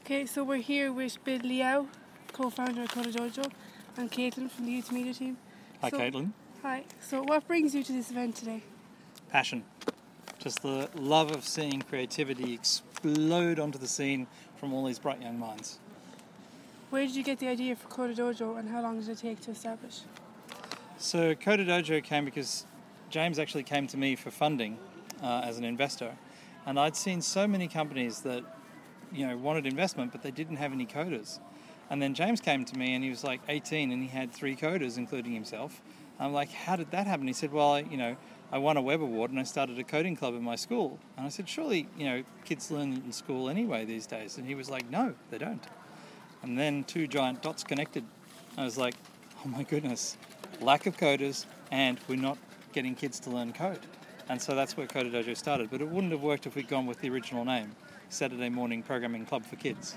Okay, so we're here with Bill Liao, co-founder of Code Dojo, and Caitlin from the youth media team. Hi, Caitlin. Hi. So what brings you to this event today? Passion. Just the love of seeing creativity explode onto the scene from all these bright young minds. Where did you get the idea for Code Dojo and how long did it take to establish? So Code Dojo came because James actually came to me for funding as an investor, and I'd seen so many companies that wanted investment, but they didn't have any coders. And then James came to me and he was like 18 and he had 3 coders, including himself. I'm like, how did that happen? He said, well, I won a Web Award and I started a coding club in my school. And I said, surely, kids learn in school anyway these days. And he was like, no, they don't. And then 2 giant dots connected. I was like, oh my goodness, lack of coders and we're not getting kids to learn code. And so that's where Code Dojo started. But it wouldn't have worked if we'd gone with the original name, Saturday Morning Programming Club for Kids.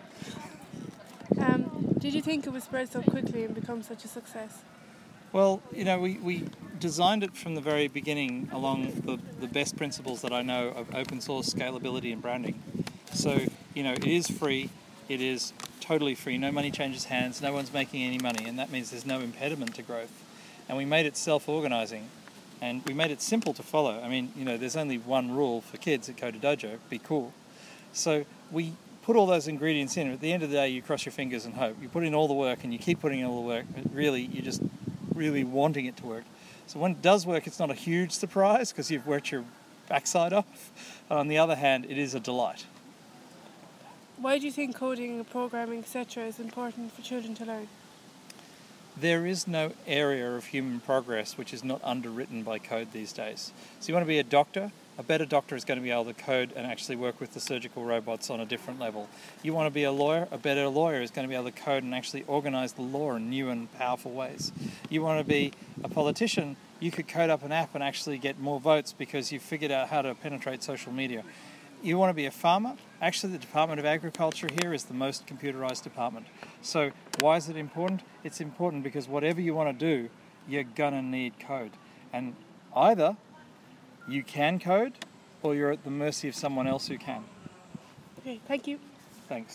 Did you think it would spread so quickly and become such a success? Well, we designed it from the very beginning along the best principles that I know of open source, scalability and branding. So, it is free, it is totally free, no money changes hands, no one's making any money, and that means there's no impediment to growth. And we made it self-organizing, and we made it simple to follow. I mean, there's only one rule for kids at Code Dojo, be cool. So we put all those ingredients in. At the end of the day, you cross your fingers and hope. You put in all the work and you keep putting in all the work, but really, you're just really wanting it to work. So when it does work, it's not a huge surprise because you've worked your backside off. On the other hand, it is a delight. Why do you think coding, programming, etc. is important for children to learn? There is no area of human progress which is not underwritten by code these days. So you want to be a doctor? A better doctor is going to be able to code and actually work with the surgical robots on a different level. You want to be a lawyer? A better lawyer is going to be able to code and actually organize the law in new and powerful ways. You want to be a politician? You could code up an app and actually get more votes because you've figured out how to penetrate social media. You want to be a farmer? Actually, the Department of Agriculture here is the most computerized department. So why is it important? It's important because whatever you want to do, you're going to need code. And either you can code or you're at the mercy of someone else who can. Okay, thank you. Thanks.